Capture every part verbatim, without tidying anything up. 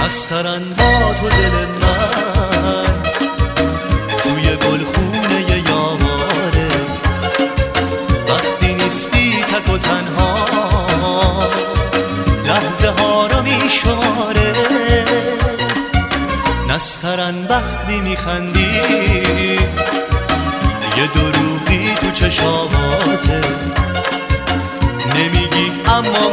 نسترن با تو دل من توی گلخونه یاره، وقتی نیستی تک و تنها لحظه ها رو میشماره. نسترن وقتی میخندی یه دروغی تو چشاماته، نمیگی اما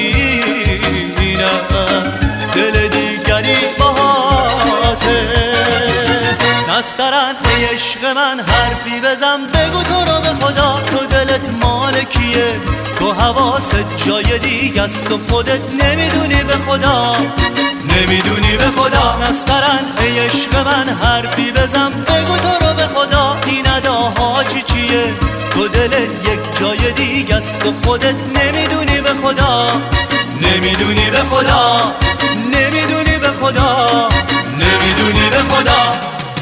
میبینم دل دیگری باهاته. نسترن ای عشق من حرفی بزن، بگو تو رو به خدا تو دلت مال کیه؟ تو حواست جای دیگه است و خودت نمیدونی به خدا، نمیدونی به خدا. نسترن ای عشق من حرفی بزن، بگو تو رو به خدا این اداها چی چیه؟ تو دلت یک جای دیگه است و خودت نمیدونی به خدا، نمیدونی به خدا، نمیدونی به خدا، نمیدونی به خدا.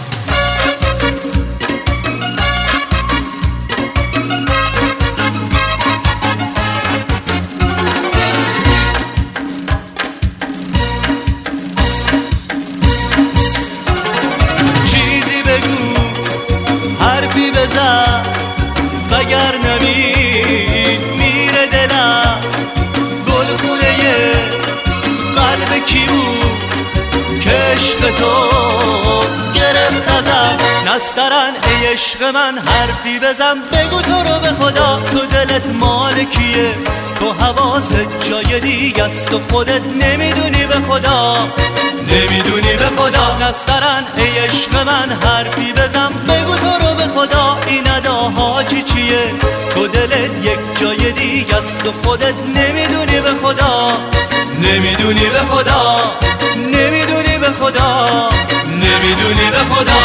چیزی بگو، حرفی بزن، وگر نمی میره دلم. گلخونه قلب کی بود که عشق تو گرفت ازم؟ نسترن ای عشق من حرفی بزن، بگو تو رو به خدا تو دلت مال کیه؟ تو حواست جای دیگه است و خودت نمیدونی به خدا، نمیدونی به خدا. نسترن ای عشق من حرفی بزن، بگو تو رو به خدا این اداها چی چیه؟ تو دلت یک جای دیگه است و خودت نمیدونی به خدا، نمیدونی به خدا، نمیدونی به خدا، نمیدونی به خدا.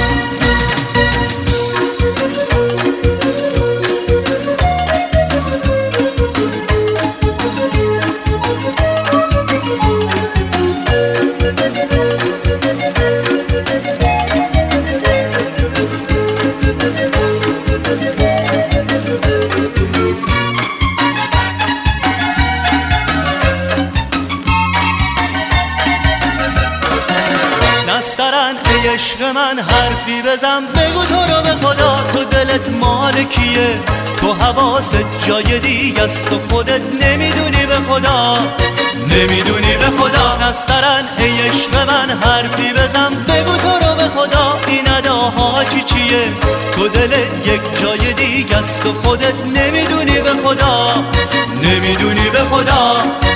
نسترن ای عشق من حرفی بزن، بگو تو رو به خدا تو دلت مال کیه؟ تو حواست جای دیگه است و خودت نمیدونی به خدا، نمیدونی به خدا. نسترن ای عشق من حرفی بزن، بگو تو رو به خدا این اداها چی چیه؟ تو دلت یک جای دیگه است و خودت نمیدونی به خدا، نمیدونی به خدا.